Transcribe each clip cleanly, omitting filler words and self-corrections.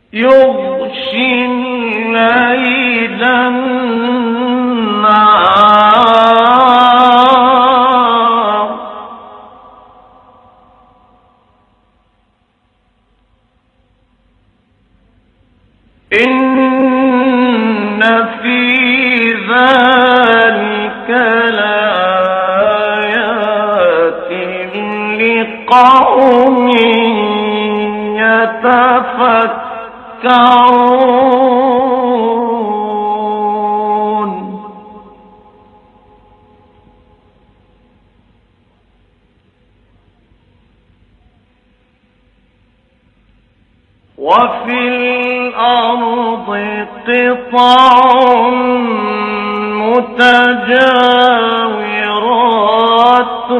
يغشي الليل النهار إن في ذلك لآيات لقوم يتفكرون وفي الأرض قطع متجاورات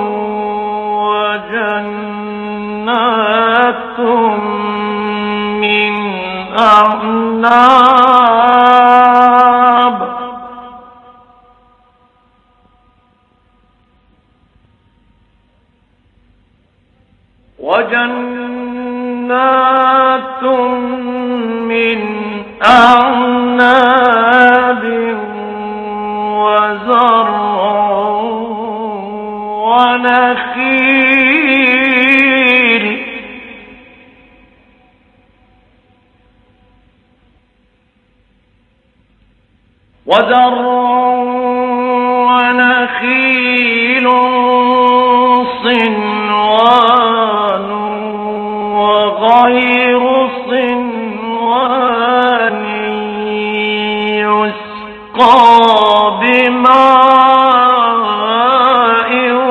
وجنات من أعناب وزرع ونخيل صنوان وغير صنوان يسقى بماء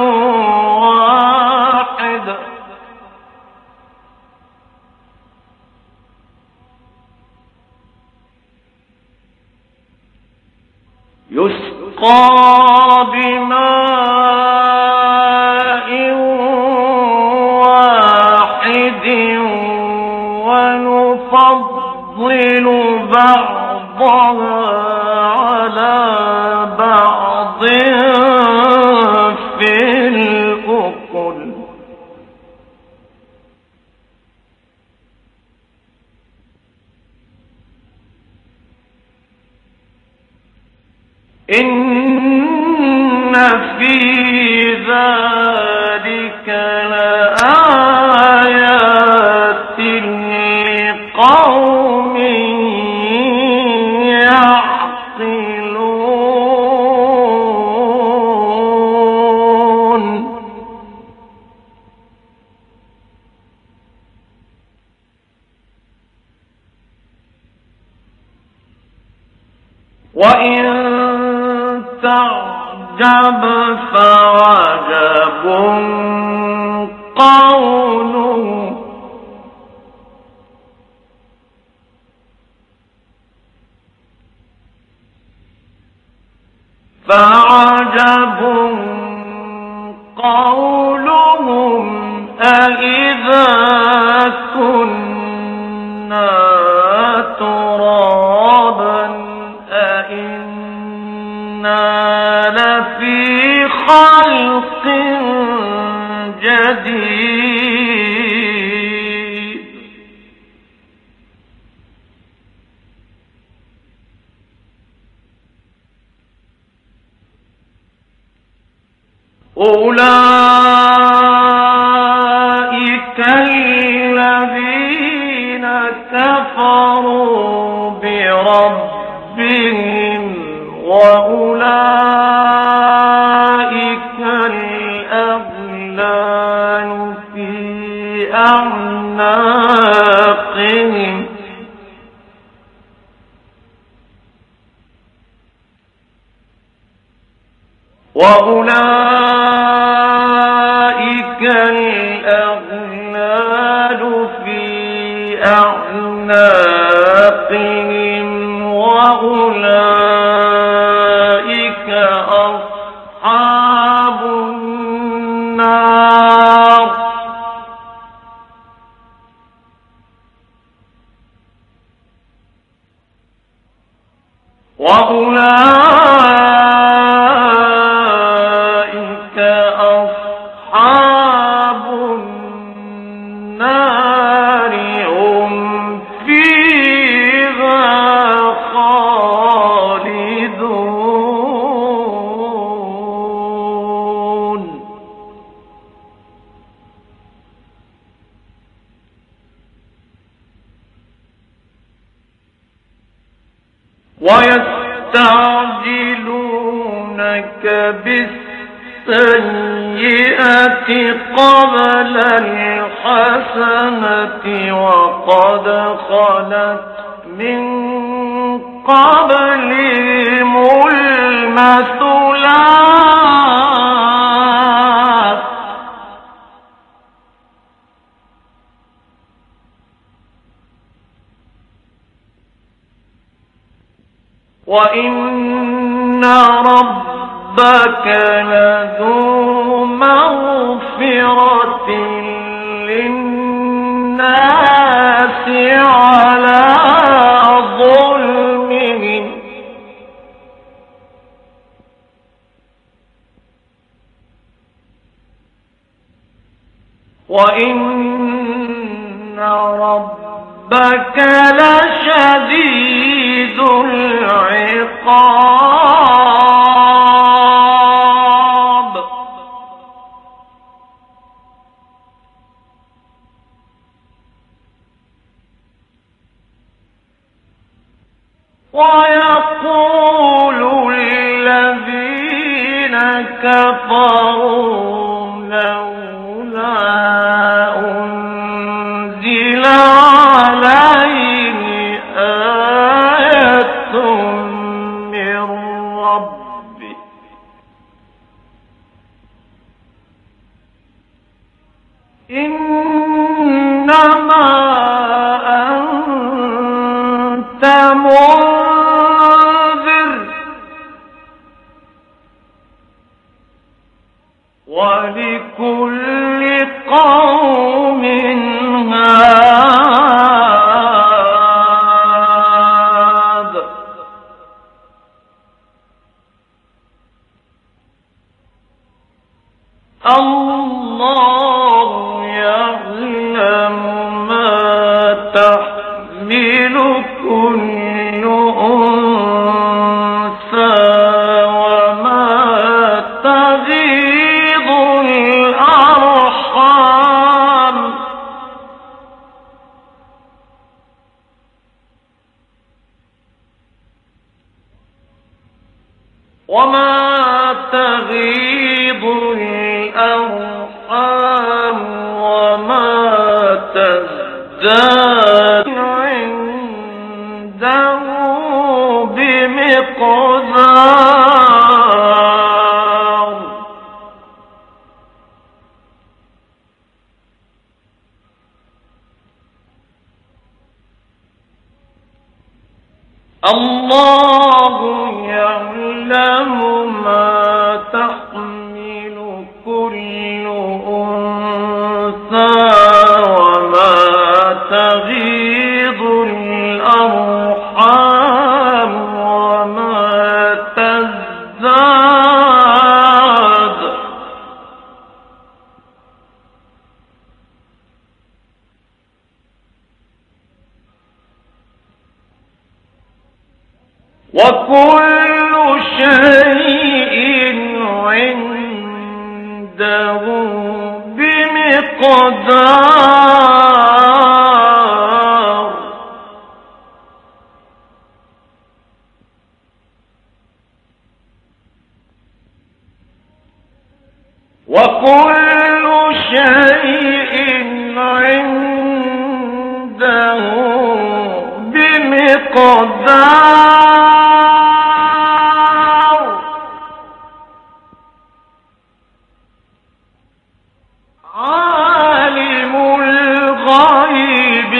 واحد ونفضل بعضها على بعض في الأكل إن في ذلك لآيات لقوم يعقلون وإن تعجب فعجب قوله قولهم أإذا كنا ترابا أإنا لفي خلق جديد أولئك الذين كفروا بربهم وأولئك الأغلال في أعناقهم وأولئك أصحاب النار هم فيها ويستعجلونك بالسيئة قبل الحسنة وقد خلت من قبلهم المثلات وإن ربك لذو مغفرة للناس على ظلمهم وإن ربك لشديد العقاب ويقول الذين كفروا لولا أنزل عليه آية من ربه إنما أنت منذر ولكل قوم هاد الله يعلم ما تحمل كل أنثى وما تغيض الأرحام وما تزداد عنده بمقدار الله يعلم ما تحمل كل أنثى وما تغيض الأرحام وما تزداد وكل شيء عنده بمقدار وكل شيء عنده بمقدار عالم الغيب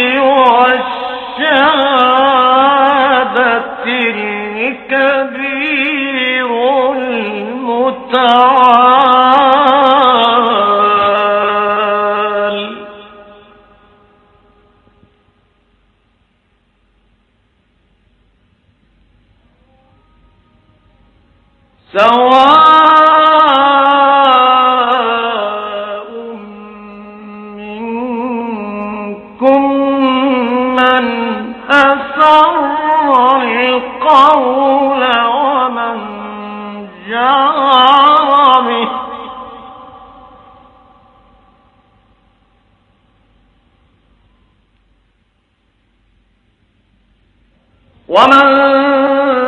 والشهادة الكبير المتعال سواء منكم من أسر القول ومن جهر به ومن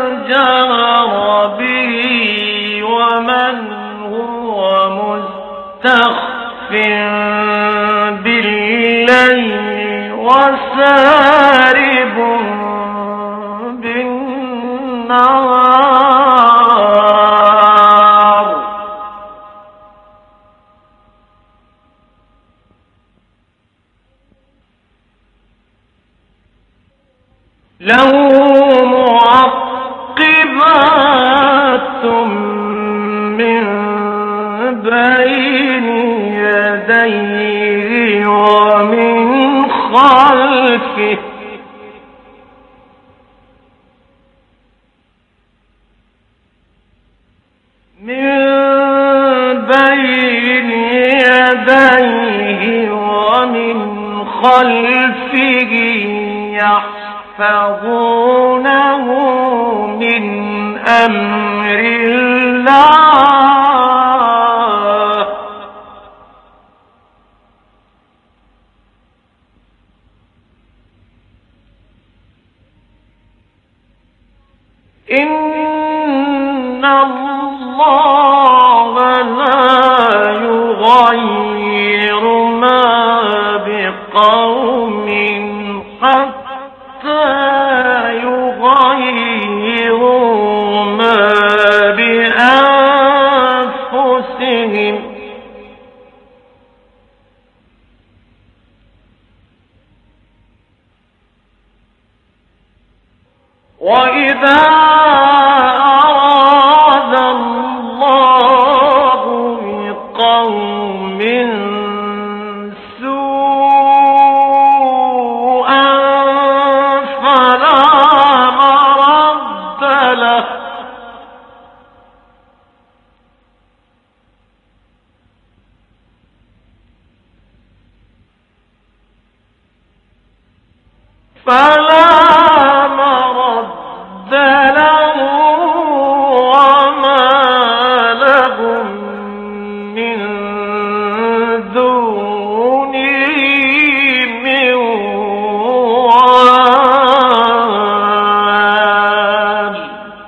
وسارب بالنهار له معقبات من بين يديه ومن خلفه يحفظونه من أمر الله إن الله لا يغير ما بقوم حتى يغيروا ما بأنفسهم وإذا أراد الله بقوم سوءا فلا مرد له وما لهم من دونه من وال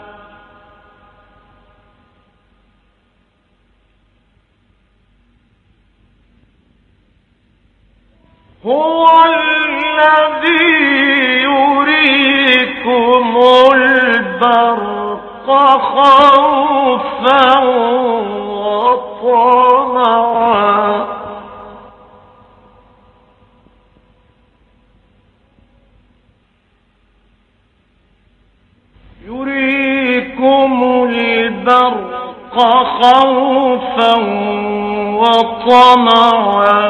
هو الذي يريكم البرق خوفا وطمعا يريكم البرق خوفا وطمعا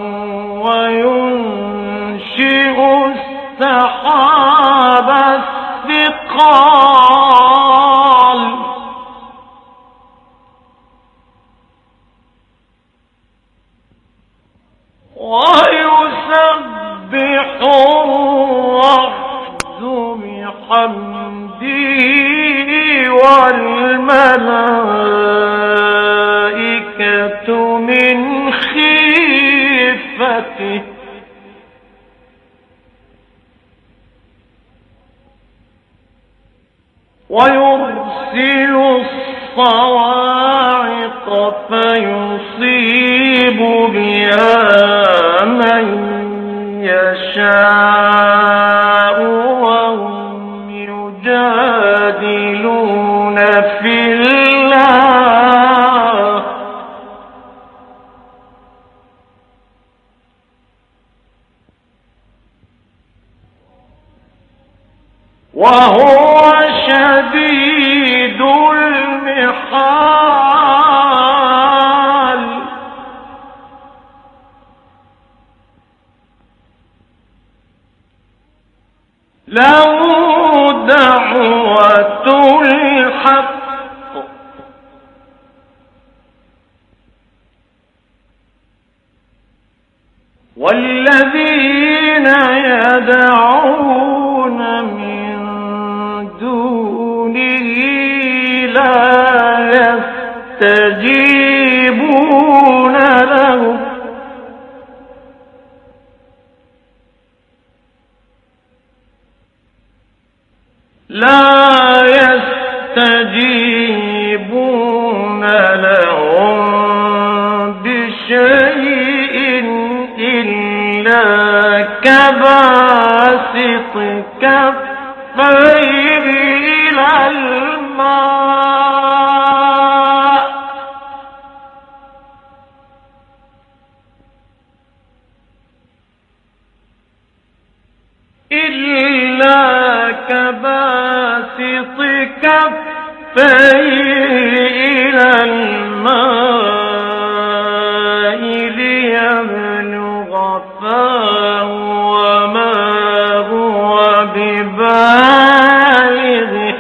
وينشئ السحاب الثقال ويسبح الرعد بحمده والملائكة من خيفته ويرسل الصواعق فيصيب بها من يشاء وهم يجادلون في الله وهو شديد المحال له دعوة الحق والذين يدعون من دونه لا يستجيبون له بشيء إلا كباسط كفيه إلى الماء إلا كباسط كفيه إلى الماء ليبلغ فاه وما هو ببالغه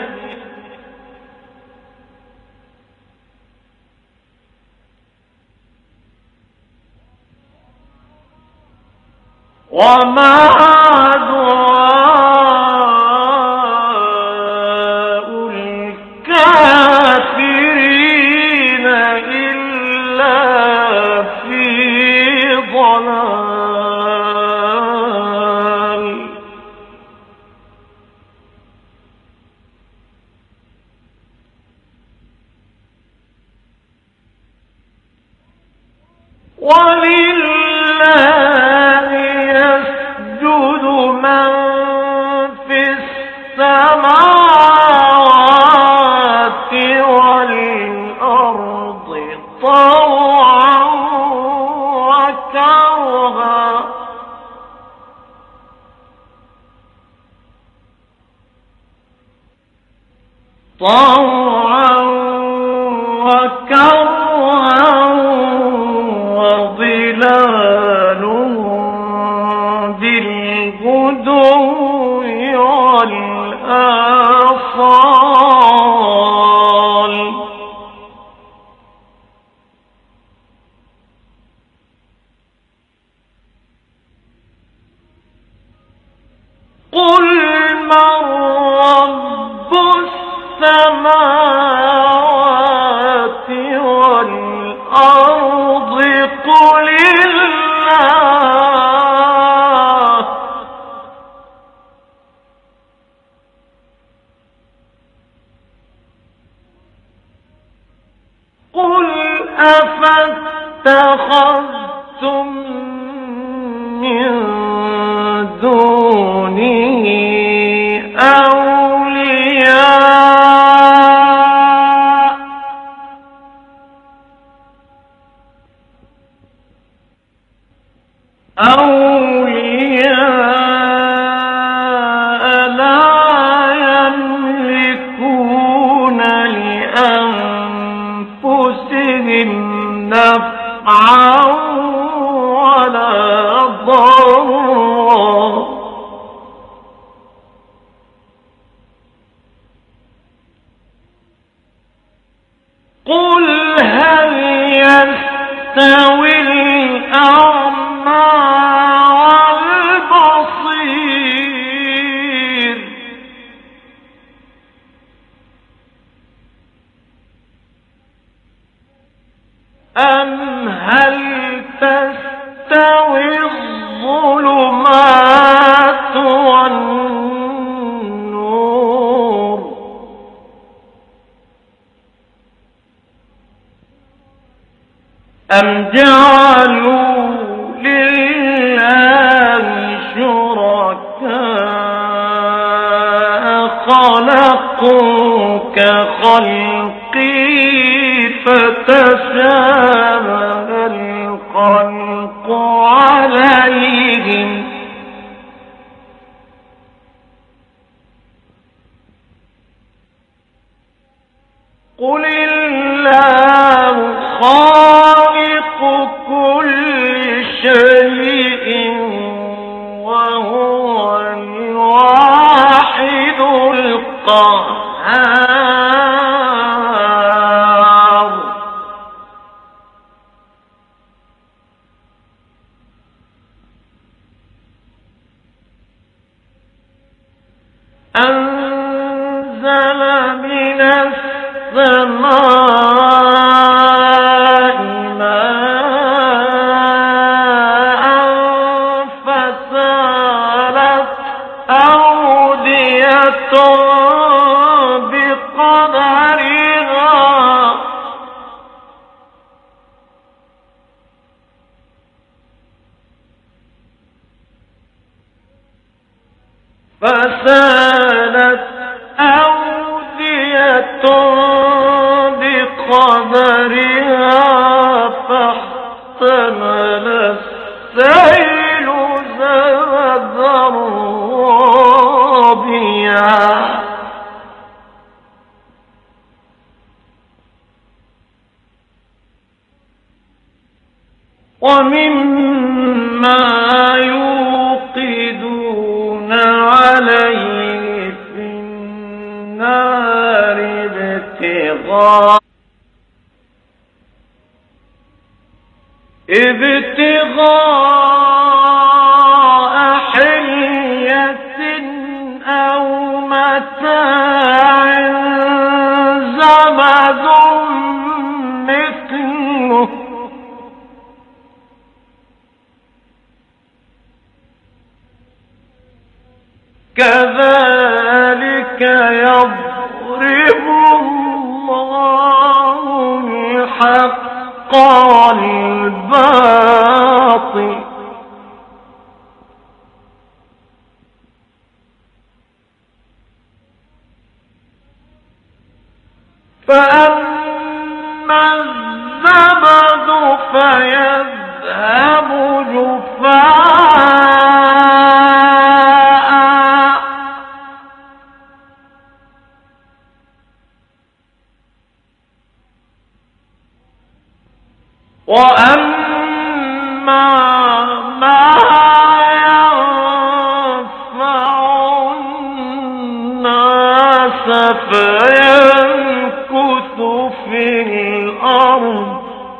وما دعاء الكافرين إلا في ضلال ولله يسجد من في السماوات والأرض طوعا وكرها وظلالهم بالغدو والآصال قل من رب السماوات والأرض قل الله قل أفاتخذتم من دونه أولياء لا يملكون لأنفسهم نفعا ولا ضرا قل هل يستوي الأعمى والبصير أم هل تستوي الظلمات والنور أم جعلوا لله شركاء خلقوا كخلقي فتشابه الخلق عليهم قل الله خالق كل شيء وهو الواحد القهار أنزل من السماء ماء فسالت أودية بقدرها فسالت أودية بقدرها فاحتمل السيل زبدا رابيا ومما يوقدون عليه في النار ابتغاء حلية أو متاع زبد مثله كذلك يضرب الله الحق والباطل فأما الزبد فيذهب جفاء وأما ما ينفع الناس فيمكث في الأرض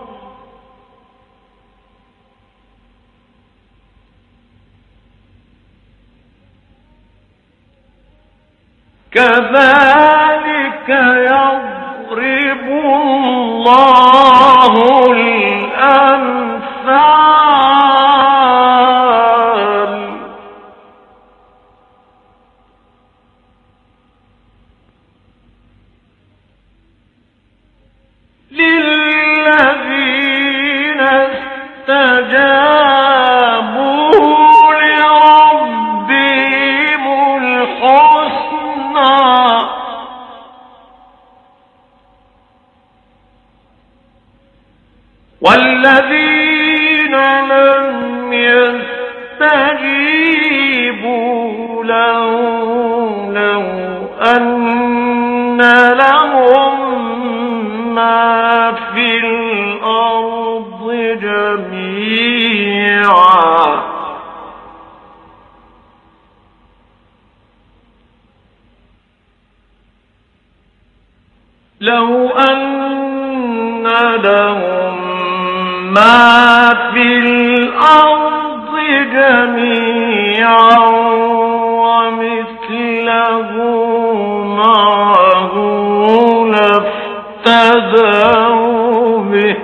كذلك يضرب الله الأمثال للذين استجابوا لربهم الحسنى والذين لم يستجيبوا له لو أن لهم ما في الأرض جميعا لو أن لهم ما في الأرض جميعا ومثله معه لافتدوا به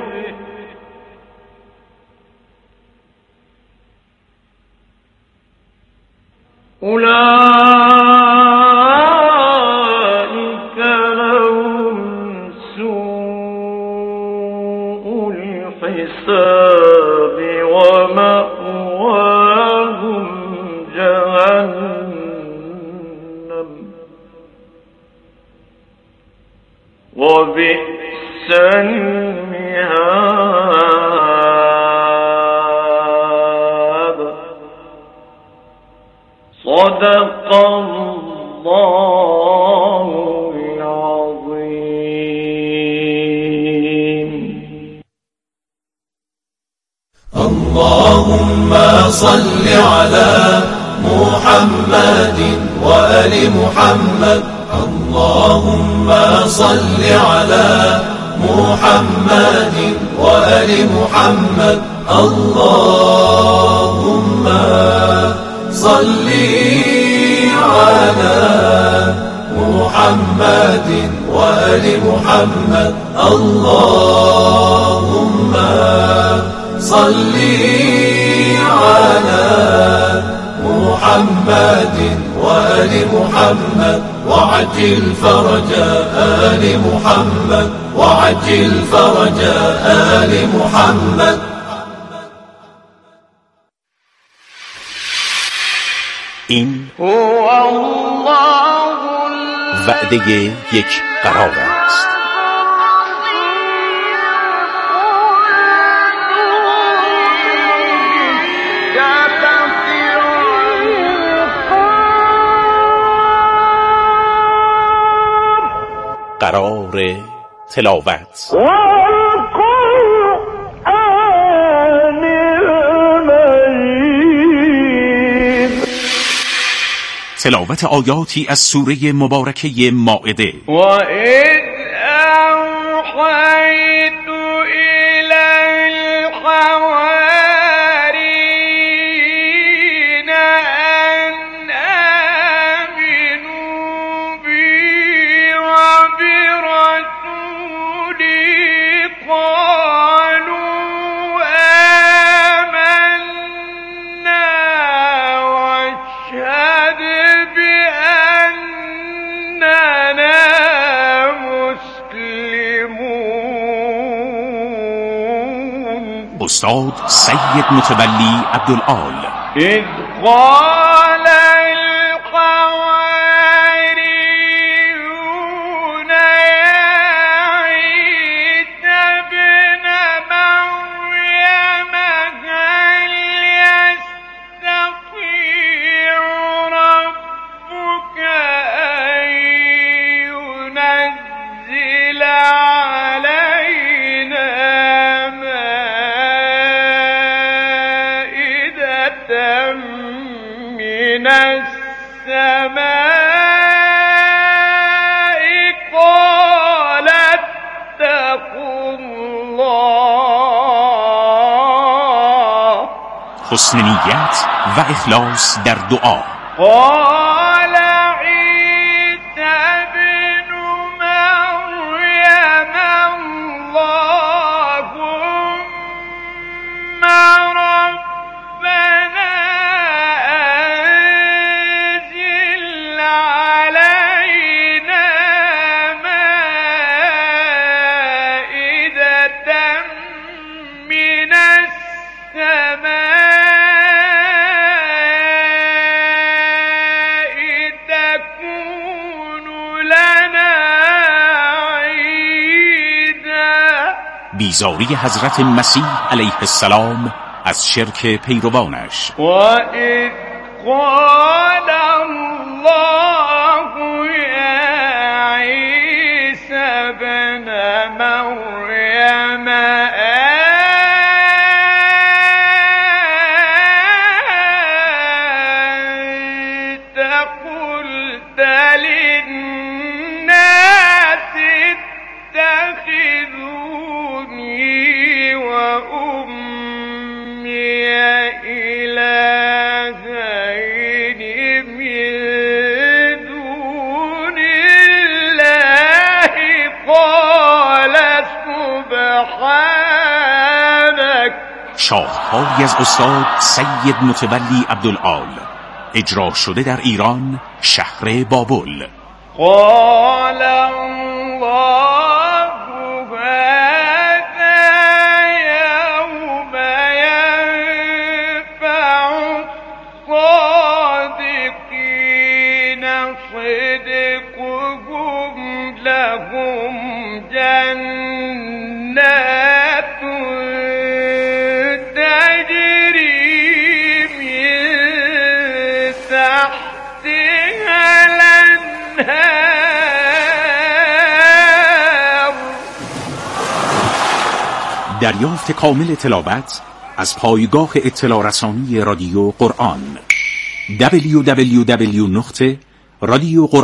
أولئك لهم سوء الحساب ومأواهم جهنم وبئس المهاد صدق الله العظيم. اللهم صل على محمد وآل محمد. اللهم صل على محمد وآل محمد. اللهم صل على محمد وآل محمد. اللهم صل على محمد وآل محمد وعجل فرج آل محمد وعجل فرج آل محمد. این هو الله وعده یک قرار است. قرار تلاوت تلاوت آیاتی از سوره مبارکه مائده. و اذ اوحیت الی الحوارین ان آمنوا بی و برسولی قالوا آمنا واشهد بأننا مسلمون. استاد سید متولی عبدالعال. اذ قال الحواريون يا عيسى ابن مريم هل يستطيع ربك أن ينزل علينا مائدة من السماء قال اتقوا الله. حسن نیت و اخلاص در دعا. قال عيسى ابن مريم اللهم ربنا أنزل علينا مائدة من السماء تكون لنا عيدا. بیزاری حضرت مسیح علیه السلام از شرک پیروانش. وَإِذْ قَالَ اللَّهُ يَا عِيسَى ابْنَ مَرْيَمَ أَنْتَ قُلْتَ لِلنَّاسِ اتَّخِذُونِي وَأُمِّيَ إِلَٰهَيْنِ مِن دُونِ اللَّهِ قَالَ سُبْحَانَكَ. شاهکاری از استاد سید متولی عبدالعال، اجرا شده در ایران، شهر بابل. قال الله هذا يوم ينفع الصادقين صدقهم لهم جنات تجري من تحتها الأنهار. دریافت کامل تلاوت از پایگاه اطلاع رسانی رادیو قرآن www.radioquran.org